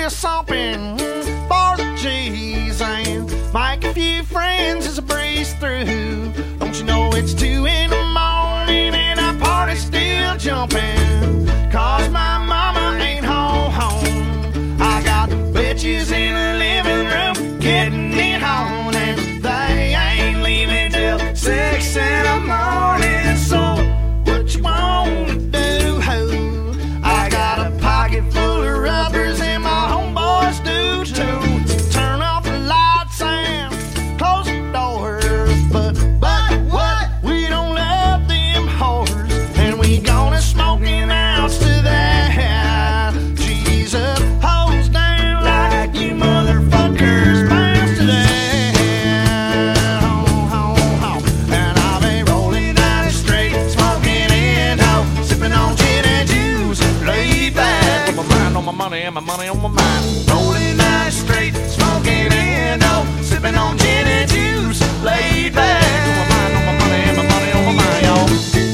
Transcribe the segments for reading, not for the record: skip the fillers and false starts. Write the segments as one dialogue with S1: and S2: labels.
S1: little something for the G's and make a few friends as I breeze through. Don't you know it's 2 in the morning and our party's still jumping? Cause my mama ain't home. I got bitches in the living room getting it on, and they ain't leaving till 6 in the morning. So what you wanna do, ho? I got a pocket full of rubbers and my homeboys do too. Turn off the lights and close the doors, but what? We don't love them whores, and we gonna smoking out to that. Jesus, hose down like you motherfuckers bounce to that. And I'll be rolling down the street, smoking Indo, sipping on gin and juice, laid back with my mind on my money and my money on my mind. Rolling down the street, smoking Indo, sipping on gin and juice, laid back with my mind on my money and my money on my mind, y'all.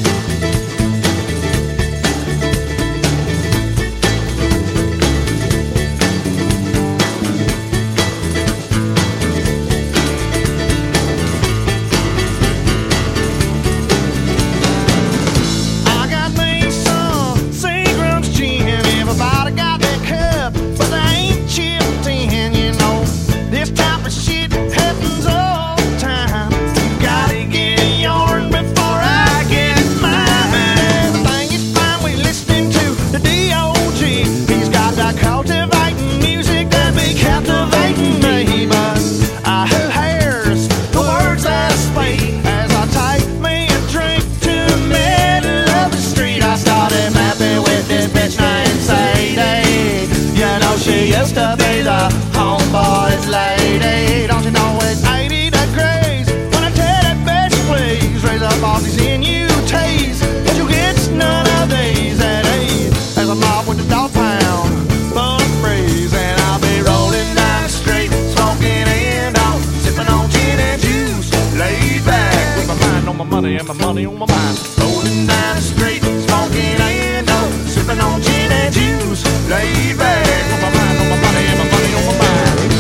S1: I got me some Seagram's gin. Everybody got their cup, but they ain't chipped in, you know. This type of shit happens all the time. You gotta get yours before I get mine. Everything is fine, we listening to the D.O.G. He's got that cultivating music that be captivating me, but who hears the words that I speak as I take me a drink to the middle of the street? I started mapping with this bitch named Sadie. You know she used to be the homeboy's lady. Don't you know it's 80 degrees when I tell that bitch please raise up all these NUTs, but you get none of these at ease. As I'm off with the dog pound full of breeze, and I'll be rolling down the street, smoking Indo, sipping on gin and juice, laid back with my mind on my money and my money on my mind. Rolling down the street, smoking Indo, sipping on gin and juice, laid back with my mind on my money and my money on my mind.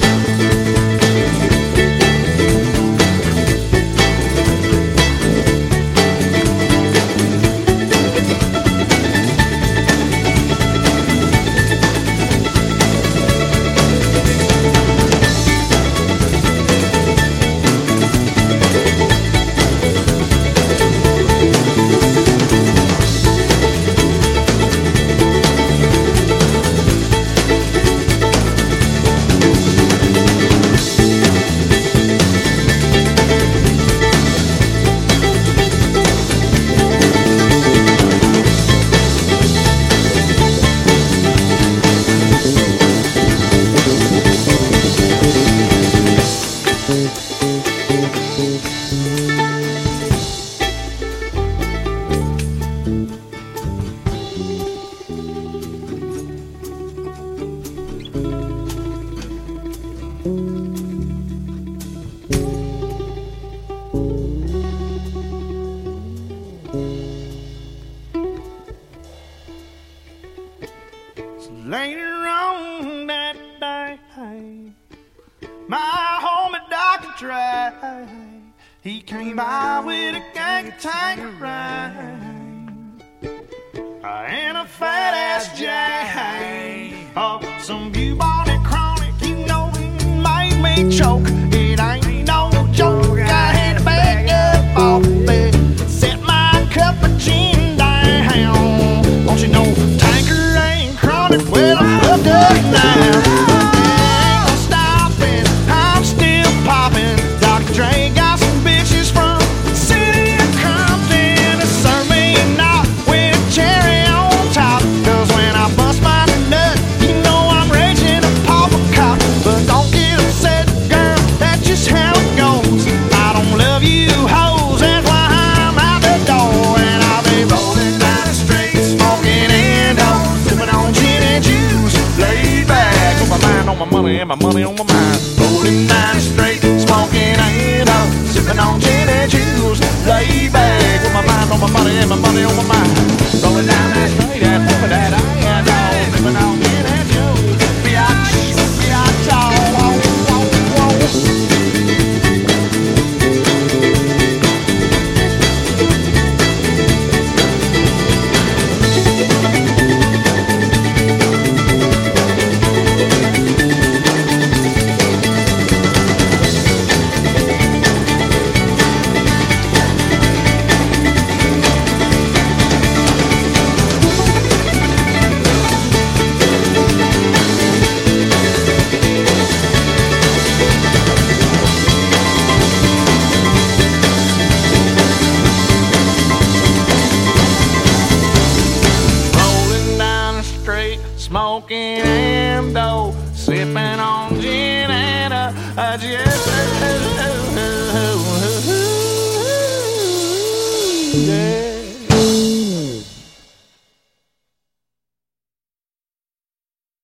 S1: Later on that day, my homie Dr. Dre, he came by with a gang of Tanqueray and a fat ass J. Oh, some bubonic chronic, you know it made me choke. It ain't no joke, I had to back up off it, set my cup of gin down. Don't you know Tanqueray and chronic, well I'm hooked up now. Ain't no stopping, I'm still popping. Dr. Dre got some bitches from the city of Compton to serve me a knot with a cherry on top. Cause when I bust my nut, you know I'm raging a pauper cop. But don't get upset, girl, that's just how it goes. I don't love you hoes, that's why I'm out the door. And I'll be rolling down the street, smoking Indo, sipping on gin and juice, laid back with my mind on my money and my money on my mind. Rolling down the street, smoking Indo, sipping on gin and juice, laid back with my mind on my money and my money on my mind. Rolling down that street and pumping that Indo, sipping on gin and juice. smoking and dough, sipping on gin and a yeah.